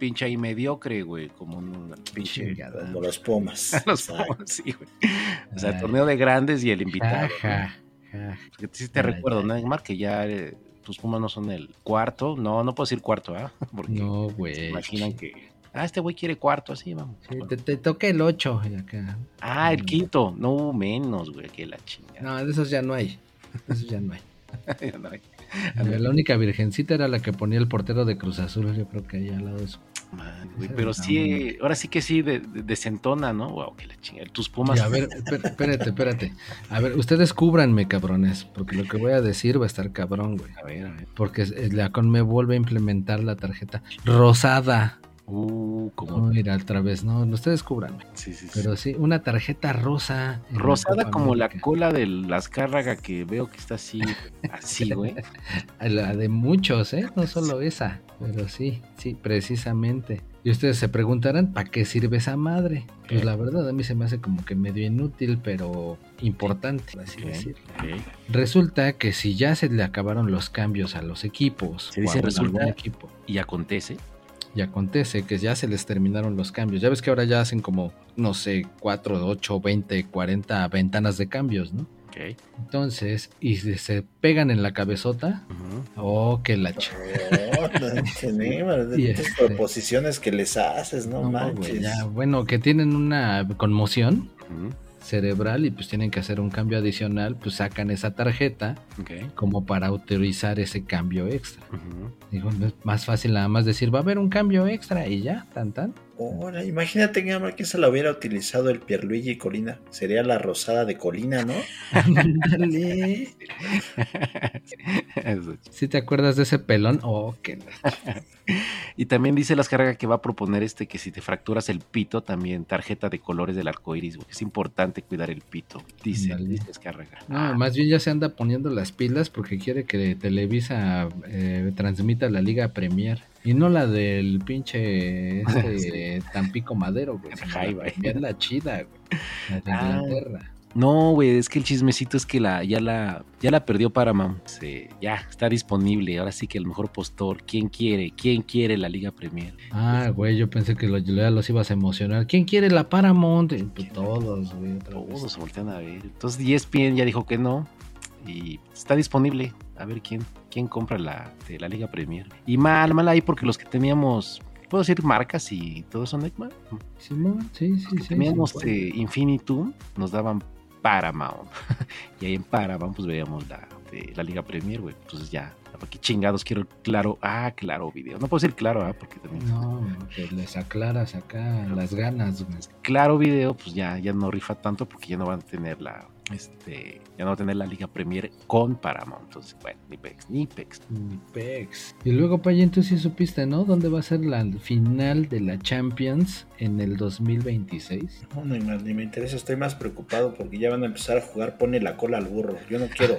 pinche ahí mediocre, güey, como un pinche... Como los Pumas. Los Pumas, sí, güey. O sea, el torneo de grandes y el invitado. Porque sí te recuerdo, ¿no, Neymar? Que ya tus Pumas no son el cuarto. No puedo decir cuarto, ¿ah? Porque no, güey. Se imaginan que... este güey quiere cuarto, así, vamos. Sí, bueno. te toca el 8 acá. El quinto. No, menos, güey, que la chingada. No, de esos ya no hay. Ya no hay. La única virgencita era la que ponía el portero de Cruz Azul, yo creo que ahí al lado de eso. Man, güey, pero sí, ahora sí que sí desentona, ¿no? Wow, que la chingada. Tus Pumas. A ver, espérate. A ver, ustedes cúbranme, cabrones, porque lo que voy a decir va a estar cabrón, güey. A ver. Porque la Conmebol va a implementar la tarjeta rosada. ¿Cómo? No, mira, otra vez, no, ustedes cúbranme. Sí. Pero sí, una tarjeta rosa. Rosada como América. La cola de la Azcárraga que veo que está así, güey. La de muchos, no solo esa, pero sí, precisamente. Y ustedes se preguntarán, ¿para qué sirve esa madre? Pues la verdad a mí se me hace como que medio inútil, pero importante, así decirlo. Resulta que si ya se le acabaron los cambios a los equipos, se dice resulta equipo, y acontece. Y acontece que ya se les terminaron los cambios. Ya ves que ahora ya hacen como, no sé, 4, 8, 20, 40 ventanas de cambios, ¿no? Okay. Entonces, y se pegan en la cabezota. Que la Estas proposiciones que les haces, no manches. Ya, bueno, que tienen una conmoción cerebral y pues tienen que hacer un cambio adicional, pues sacan esa tarjeta como para autorizar ese cambio extra. Digo, no es más fácil nada más decir, va a haber un cambio extra y ya, tan. Ahora, imagínate que se la hubiera utilizado el Pierluigi Colina. Sería la rosada de Colina, ¿no? Ándale. ¿Sí te acuerdas de ese pelón? Qué Y también dice la Azcárraga que va a proponer que si te fracturas el pito, también tarjeta de colores del arco iris, porque es importante cuidar el pito, dice Azcárraga. No, más bien ya se anda poniendo las pilas porque quiere que Televisa transmita la Liga Premier. Y no la del pinche Tampico Madero, güey. La chida, güey. La de Inglaterra. No, güey, es que el chismecito es que ya la perdió Paramount. Ya está disponible. Ahora sí que el mejor postor. ¿Quién quiere la Liga Premier? Güey, yo pensé que ya los ibas a emocionar. ¿Quién quiere la Paramount? Pues todos, güey. Todos se voltean a ver. Entonces ESPN ya dijo que no. Y está disponible. A ver quién compra la Liga Premier. Y mal ahí porque los que teníamos, ¿puedo decir marcas y todo eso, Neymar? Sí. Teníamos Infinitum, nos daban Paramount. Y ahí en Paramount pues veíamos la Liga Premier, güey. Entonces ya, ¿para qué chingados quiero Claro? Claro Video. No puedo decir Claro, porque también... No, que les aclaras acá las ganas, güey. Claro Video, pues ya no rifa tanto porque ya no van a tener ya no va a tener la Liga Premier con Paramount. Entonces, bueno, ni pex. Y luego, Payen, tú sí supiste, ¿no? ¿Dónde va a ser la final de la Champions en el 2026? No, ni me interesa, estoy más preocupado porque ya van a empezar a jugar pone la cola al burro. Yo no quiero.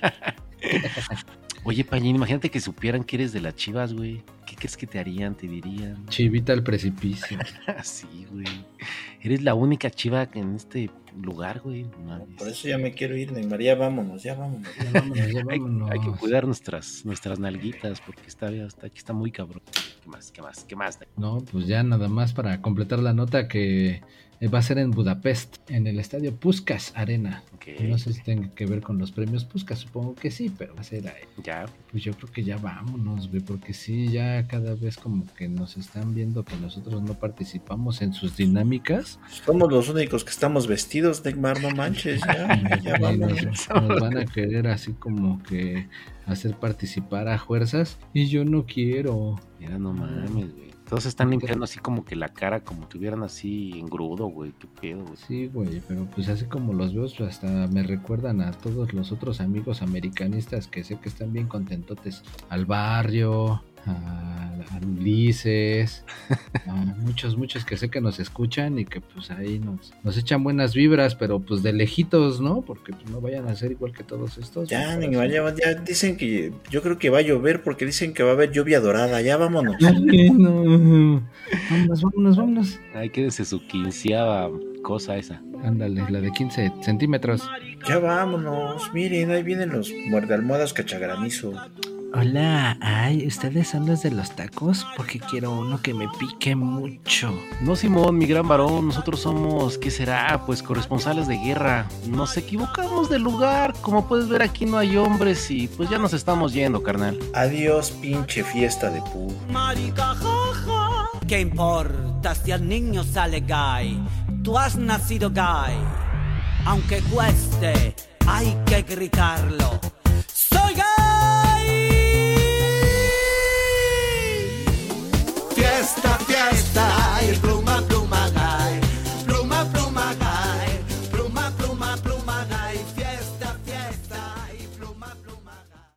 Oye, Pañín, imagínate que supieran que eres de las Chivas, güey. ¿Qué crees que te harían? Te dirían. Chivita al precipicio. Sí, güey. Eres la única Chiva en este lugar, güey. No, por eso ya me quiero ir, Neymar. Ya vámonos. Hay que cuidar nuestras nalguitas porque está muy cabrón. ¿Qué más? No, pues ya nada más para completar la nota que va a ser en Budapest, en el estadio Puskás Arena. No sé si tenga que ver con los premios Puskás, supongo que sí, pero va a ser ahí. Ya. Pues yo creo que ya vámonos, güey, porque sí, ya cada vez como que nos están viendo que nosotros no participamos en sus dinámicas. Somos los únicos que estamos vestidos, Neymar, no manches, ya vámonos. Nos van a querer así como que hacer participar a fuerzas y yo no quiero. Mira, no mames, güey. Todos están limpiando así como que la cara, como tuvieran así engrudo, güey. ¿Qué pedo, güey? Sí, güey, pero pues así como los veo, pues hasta me recuerdan a todos los otros amigos americanistas que sé que están bien contentotes. Al Barrio, a Ulises, a muchos que sé que nos escuchan y que pues ahí nos echan buenas vibras, pero pues de lejitos, ¿no? Porque pues no vayan a ser igual que todos estos. Ya dicen que yo creo que va a llover porque dicen que va a haber lluvia dorada, ya vámonos. No. Vámonos. Ay, quédese su 15ª cosa esa. Ándale, la de 15 centímetros. Ya vámonos, miren, ahí vienen los muerdealmohadas cachagranizo. Hola, ay, ¿ustedes son los de los tacos? Porque quiero uno que me pique mucho. No, Simón, mi gran varón, nosotros somos, ¿qué será? Pues corresponsales de guerra. Nos equivocamos de lugar. Como puedes ver, aquí no hay hombres y pues ya nos estamos yendo, carnal. Adiós, pinche fiesta de pu. Marica, jaja. ¿Qué importa si el niño sale gay? Tú has nacido gay. Aunque cueste, hay que gritarlo. ¡Soy gay! Fiesta, fiesta, y el club